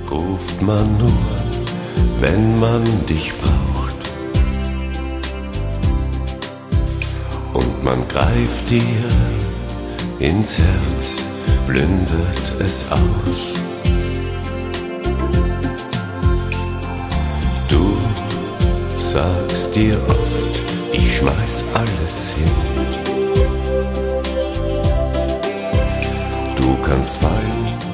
ruft man nur, wenn man dich braucht. Und man greift dir ins Herz, blendet es aus. Du sagst dir oft, ich schmeiß alles hin. Du kannst fallen